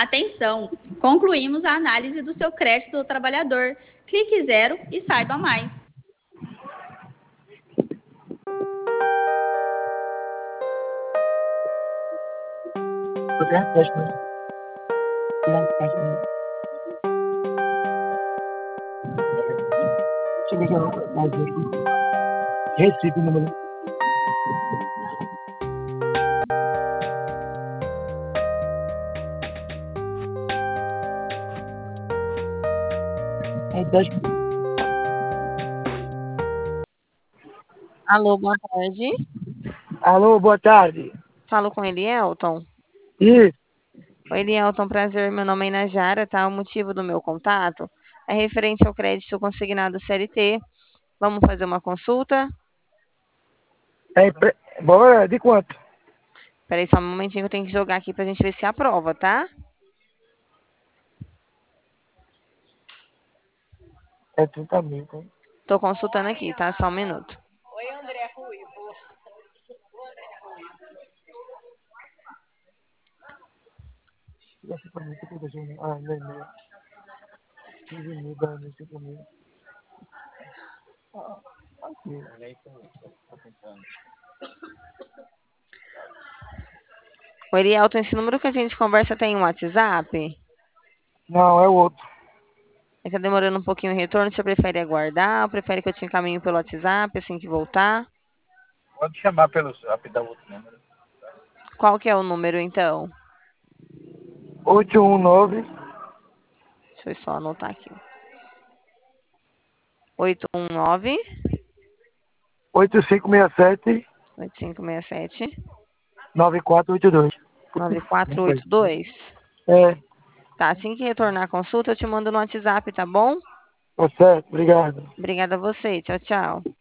Atenção! Concluímos a análise do seu crédito do trabalhador. Clique 0 e saiba mais. Recife, número. Alô, boa tarde. Alô, boa tarde. Falo com Elielton. Isso. Oi, Elielton, prazer. Meu nome é Inajara, tá? O motivo do meu contato é referente ao crédito consignado CLT. Vamos fazer uma consulta? Bora, de quanto? Peraí, só um momentinho que eu tenho que jogar aqui pra gente ver se aprova, tá? É 30 mil, tá? Tô consultando aqui, tá? Só um minuto. Oi, André Ruivo. Ah, não. 15 mil, 10 mil, 5 mil. Oi, Elielton, esse número que a gente conversa tem um WhatsApp? Não, é o outro. Tá demorando um pouquinho o retorno. Você prefere aguardar ou prefere que eu te encaminhe pelo WhatsApp assim que voltar? Pode chamar pelo zap, dá outro número. Qual que é o número, então? 819 Deixa eu só anotar aqui. 819 8567 8567 9482. 9482. É, Tá, assim que retornar a consulta, eu te mando no WhatsApp, tá bom? tá certo, obrigado. Obrigada a você. Tchau, tchau.